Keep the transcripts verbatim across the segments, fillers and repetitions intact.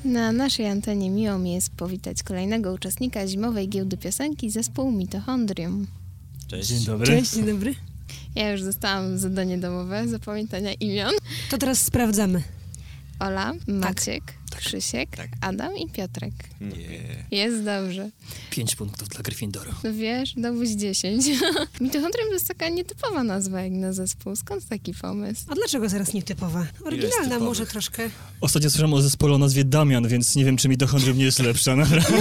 Na naszej antenie miło mi jest powitać kolejnego uczestnika Zimowej Giełdy Piosenki, zespół Mitochondrium. Cześć. Dzień dobry. Cześć, dzień dobry. Ja już dostałam zadanie domowe, zapamiętania imion. To teraz sprawdzamy. Ola, Maciek, tak. Krzysiek, tak. Adam i Piotrek. Nie. Jest dobrze. Pięć punktów dla Gryffindoru. No wiesz, dałbyś dziesięć. Mitochondrium to jest taka nietypowa nazwa jak na zespół. Skąd taki pomysł? A dlaczego zaraz nietypowa? Oryginalna typowych? może troszkę. Ostatnio słyszałem o zespole o nazwie Damian, więc nie wiem, czy Mitochondrium nie jest lepsza. Naprawdę.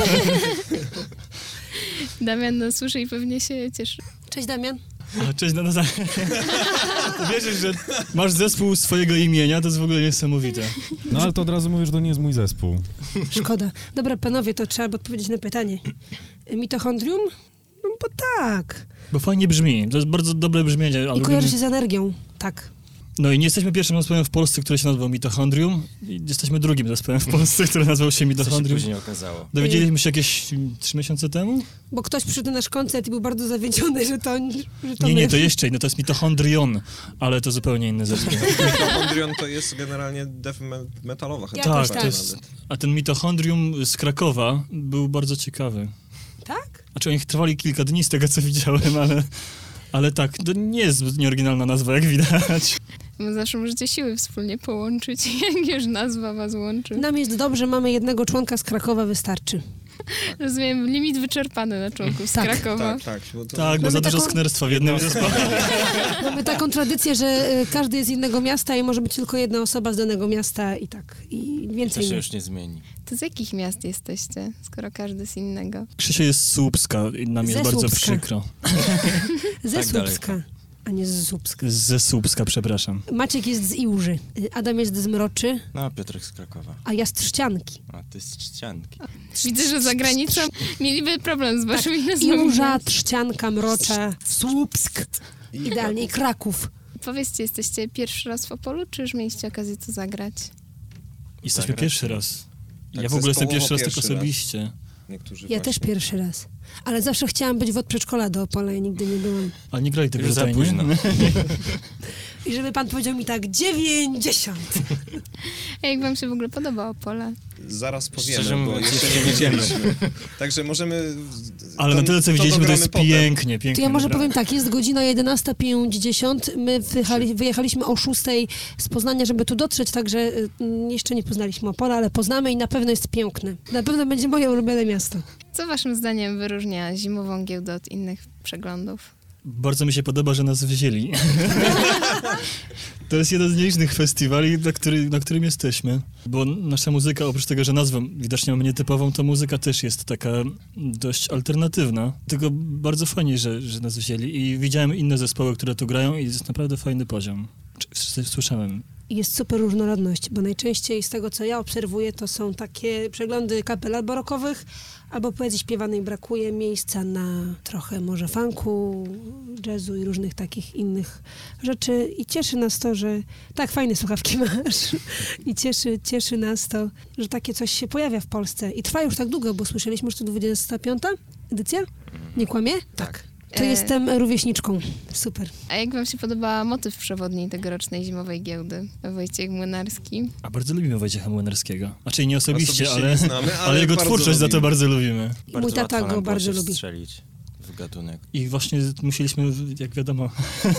Damian nas słyszy i pewnie się cieszy. Cześć Damian. A, cześć, no, no, no. Wierzysz, że masz zespół swojego imienia, to jest w ogóle niesamowite. No ale to od razu mówisz, że to nie jest mój zespół. Szkoda. Dobra, panowie, to trzeba by odpowiedzieć na pytanie. Mitochondrium? No bo tak. Bo fajnie brzmi, to jest bardzo dobre brzmienie. I kojarzy się z energią. Tak. No i nie jesteśmy pierwszym zespołem w Polsce, który się nazywał Mitochondrium. I jesteśmy drugim zespołem w Polsce, który nazywał się Co się Mitochondrium. później okazało? Dowiedzieliśmy się jakieś trzy miesiące temu? Bo ktoś przyszedł na nasz koncert i był bardzo zawiedziony, że to, że to Nie, my. nie, to jeszcze inne, to jest Mitochondrion, ale to zupełnie inny zespół. Mitochondrion to jest generalnie death me- metalowa chyba. Jakoś Tak, tak. to jest, a ten Mitochondrium z Krakowa był bardzo ciekawy. Tak? Znaczy oni trwali kilka dni z tego, co widziałem, ale, ale tak, to nie jest zbyt nieoryginalna nazwa, jak widać. Bo zawsze możecie siły wspólnie połączyć, jak już nazwa was łączy. Nam jest dobrze, mamy jednego członka z Krakowa, wystarczy. Rozumiem, limit wyczerpany na członków z Tak. Krakowa. Tak, tak. Bo to... Tak, bo Mamy za dużo taką- sknerstwa w jednym zespole. Mamy taką tradycję, że y, każdy jest z innego miasta i może być tylko jedna osoba z danego miasta i tak. I To więcej się nie. już nie zmieni. To z jakich miast jesteście, skoro każdy z innego? Krzysia jest z Słupska i nam jest Ze bardzo Słupska. przykro. Ze Tak Słupska, a nie z Słupska. Ze Słupska, przepraszam. Maciek jest z Iłży, y, Adam jest z Mroczy, No, Piotrek z Krakowa. a ja z Trzcianki. A, to jest ścianki. Widzę, że za granicą mieliby problem z waszymi nazwami. Iłża, Trzcianka, Mrocza, Słupsk. Idealnie. I Kraków. Powiedzcie, jesteście pierwszy raz w Opolu, czy już mieliście okazję to zagrać? Jesteśmy Zagrać. pierwszy raz. Tak, Ja w ogóle jestem zespołowo pierwszy raz tak pierwszy raz. osobiście. Niektórzy Ja właśnie. też pierwszy raz. Ale zawsze chciałam być od przedszkola do Opola i nigdy nie byłam. Ale nie grali tego Już za rodzaju, późno. nie? I żeby pan powiedział mi tak, dziewięćdziesiąt. A jak wam się w ogóle podoba Opole? Zaraz powiemy, Szczerze bo mówiąc, jeszcze jeszcze nie nie widzieliśmy. Także możemy... Ale na tyle, co widzieliśmy, to jest pięknie, pięknie. To ja może naprawdę. powiem tak, jest godzina jedenasta pięćdziesiąt, my wyjechali, wyjechaliśmy o szóstej z Poznania, żeby tu dotrzeć, także y, jeszcze nie poznaliśmy Opola, ale poznamy i na pewno jest piękne. Na pewno będzie moje ulubione miasto. Co waszym zdaniem wyróżnia Zimową Giełdę od innych przeglądów? Bardzo mi się podoba, że nas wzięli. To jest jeden z nielicznych festiwali, na, który, na którym jesteśmy. Bo nasza muzyka, oprócz tego, że nazwę widocznie mamy nietypową, to muzyka też jest taka dość alternatywna. Tylko bardzo fajnie, że, że nas wzięli. I widziałem inne zespoły, które tu grają i jest naprawdę fajny poziom. Czy- Słyszałem. I jest super różnorodność, bo najczęściej z tego, co ja obserwuję, to są takie przeglądy kapel albo rockowych, albo poezji śpiewanej. Brakuje miejsca na trochę może funku, jazzu i różnych takich innych rzeczy. I cieszy nas to, że... Tak, fajne słuchawki masz. I cieszy, cieszy nas to, że takie coś się pojawia w Polsce. I trwa już tak długo, bo słyszeliśmy, że to dwudziesta piąta edycja? Nie kłamie? Tak. To E- jestem rówieśniczką. Super. A jak wam się podoba motyw przewodni tegorocznej Zimowej Giełdy? Wojciech Młynarski. A bardzo lubimy Wojciecha Młynarskiego. Znaczy nie osobiście, Osobiście ale, nie znamy, ale ale jego bardzo twórczość za to lubimy. bardzo lubimy. I Bardzo mój tata łatwo go nam było bardzo się lubi. wstrzelić w gatunek. I właśnie musieliśmy, jak wiadomo,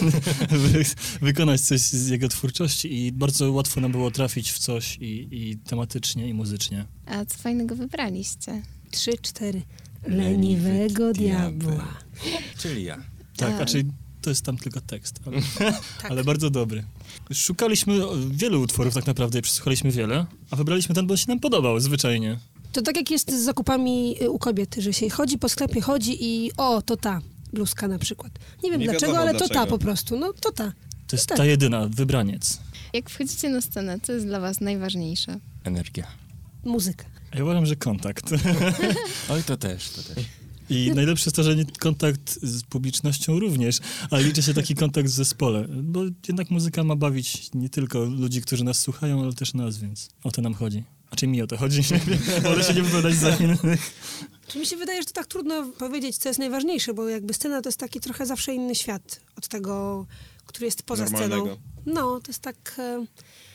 wy, wykonać coś z jego twórczości i bardzo łatwo nam było trafić w coś i, i tematycznie, i muzycznie. A co fajnego wybraliście? Trzy, cztery. Leniwego diabła. Czyli ja. Tak, A. a czyli to jest tam tylko tekst, ale, Tak. ale bardzo dobry. Szukaliśmy wielu utworów tak naprawdę i przesłuchaliśmy wiele, a wybraliśmy ten, bo się nam podobał zwyczajnie. To tak jak jest z zakupami y, u kobiet, że się chodzi po sklepie, chodzi i o, to ta bluzka na przykład. Nie wiem Nie dlaczego, wiadomo ale to ta dlaczego. po prostu, no to ta. To jest tak. ta jedyna, wybraniec. Jak wchodzicie na scenę, co jest dla was najważniejsze? Energia. Muzyka. A ja uważam, że kontakt. Oj, to też, to też. I najlepsze jest to, że nie kontakt z publicznością również, ale liczy się taki kontakt w zespole, bo jednak muzyka ma bawić nie tylko ludzi, którzy nas słuchają, ale też nas, więc o to nam chodzi. A czy mi o to chodzi? Wolę się nie wypowiadać za innych. Czy mi się wydaje, że to tak trudno powiedzieć, co jest najważniejsze, bo jakby scena to jest taki trochę zawsze inny świat od tego, który jest poza Normalnego. sceną. No, to jest tak... E,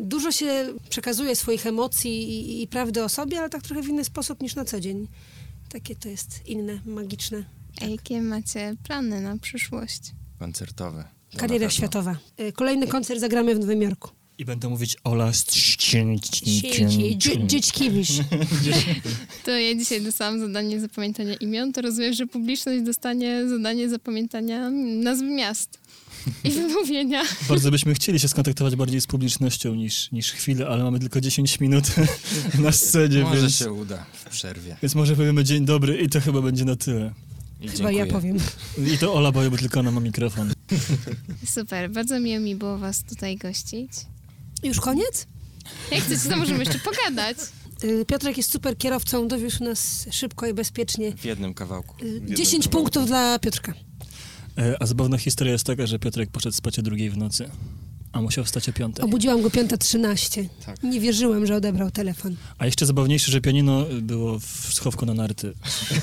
Dużo się przekazuje swoich emocji i, i prawdy o sobie, ale tak trochę w inny sposób niż na co dzień. Takie to jest inne, magiczne. A jakie macie plany na przyszłość? Koncertowe. To Kariera na pewno. światowa. Y, Kolejny koncert zagramy w Nowym Jorku. I będę mówić Ola Sieci, Dzie- Dziećkiewicz. To ja dzisiaj dostałam zadanie zapamiętania imion, to rozumiem, że publiczność dostanie zadanie zapamiętania nazw miast i wymówienia. Bardzo byśmy chcieli się skontaktować bardziej z publicznością niż, niż chwilę, ale mamy tylko dziesięć minut na scenie, Może więc, się uda w przerwie. więc może powiemy dzień dobry i to chyba będzie na tyle. I Chyba ja dziękuję. powiem. I to Ola, bo tylko ona ma mikrofon. Super, bardzo miło mi było was tutaj gościć. Już koniec? Jak chcecie, to możemy jeszcze pogadać. Y, Piotrek jest super kierowcą, dowiózł nas szybko i bezpiecznie. W jednym kawałku. Y, jednym dziesięć kawałku. punktów dla Piotrka. E, A zabawna historia jest taka, że Piotrek poszedł spać o drugiej w nocy, a musiał wstać o piątej. Obudziłam go piąta trzynaście. Tak. Nie wierzyłem, że odebrał telefon. A jeszcze zabawniejsze, że pianino było w schowku na narty.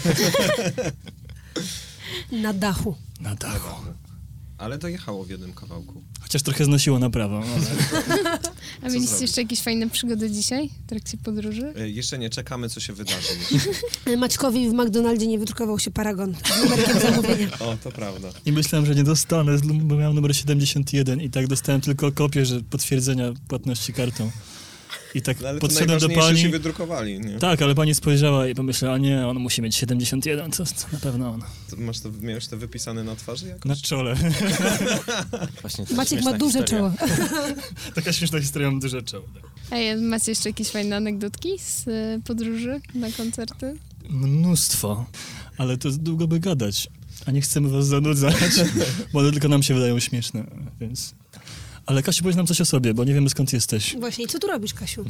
Na dachu. Na dachu. Ale to jechało w jednym kawałku. Chociaż trochę znosiło na prawo. Ale... A mieliście zrobić? jeszcze jakieś fajne przygody dzisiaj w trakcie podróży? E, Jeszcze nie czekamy, co się wydarzy. Y, Maćkowi w McDonaldzie nie wydrukował się paragon z numerkiem zamówienia. O, to prawda. I myślałem, że nie dostanę, bo miałem numer siedemdziesiąt jeden i tak dostałem tylko kopię, że potwierdzenia płatności kartą. I tak No, ale to podszedłem do najważniejsze pani. się wydrukowali, nie? Tak, ale pani spojrzała i pomyślała, nie, on musi mieć siedemdziesiąt jeden, to, to na pewno on. To Masz to, miałeś to wypisane na twarzy jakoś? Na czole. Właśnie ta Maciek śmieszna ma duże historia. czoło. Taka śmieszna historia, mam duże czoło. A ja- macie jeszcze jakieś fajne anegdotki z y, podróży na koncerty? Mnóstwo, ale to długo by gadać, a nie chcemy was zanudzać, bo one tylko nam się wydają śmieszne, więc... Ale Kasiu, powiedz nam coś o sobie, bo nie wiemy skąd jesteś. Właśnie, i co tu robisz, Kasiu?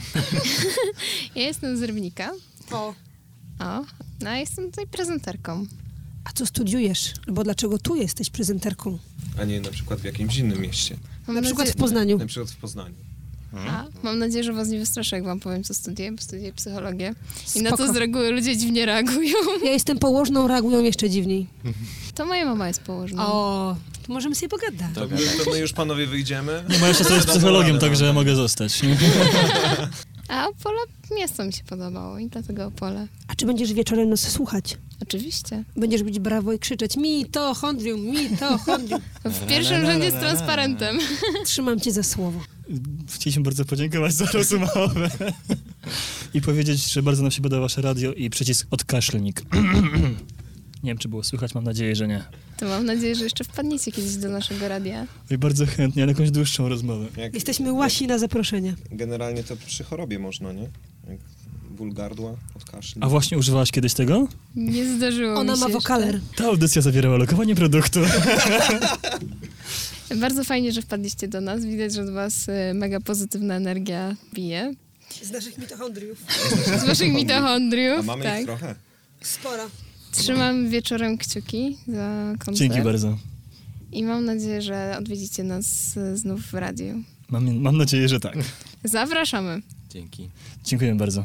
Ja jestem z Rybnika. O. O, no a jestem tutaj prezenterką. A co studiujesz? Albo dlaczego tu jesteś prezenterką? A nie na przykład w jakimś innym mieście. Mam Na przykład w nadzie- Poznaniu. Na przykład w Poznaniu. A, mam nadzieję, że was nie wystraszę, jak wam powiem, co studiuję, bo studiuję psychologię. I na Spoko. to z reguły ludzie dziwnie reagują. Ja jestem położną, reagują jeszcze dziwniej. To moja mama jest położna. O, to możemy sobie pogadać. To, my, to my już panowie wyjdziemy. Nie, moja siostra jest psychologiem, także ja mogę zostać. A Opole, miasto mi się podobało i dlatego Opole. A czy będziesz wieczorem nas słuchać? Oczywiście. Będziesz bić brawo i krzyczeć mitochondrium, mitochondrium. W pierwszym rzędzie z transparentem. Trzymam cię za słowo. Chcieliśmy bardzo podziękować za rozmowę i powiedzieć, że bardzo nam się podoba wasze radio i przycisk odkaszlnik. Nie wiem, czy było słychać, mam nadzieję, że nie. To mam nadzieję, że jeszcze wpadniecie kiedyś do naszego radia. I bardzo chętnie, na jakąś dłuższą rozmowę. Jak, Jesteśmy łasi na zaproszenie. Generalnie to przy chorobie można, nie? Jak ból gardła, odkaszl. A właśnie używałaś kiedyś tego? Nie zdarzyło Ona mi się ma wokaler. jeszcze. Ta audycja zawierała lokowanie produktu. Bardzo fajnie, że wpadliście do nas. Widać, że od was y, mega pozytywna energia bije. Z naszych mitochondriów. Z waszych mitochondriów. A mamy tak. ich trochę. Spora. Trzymam wieczorem kciuki za koncert. Dzięki bardzo. I mam nadzieję, że odwiedzicie nas y, znów w radiu. Mam, mam nadzieję, że tak. Zapraszamy. Dzięki. Dziękuję bardzo.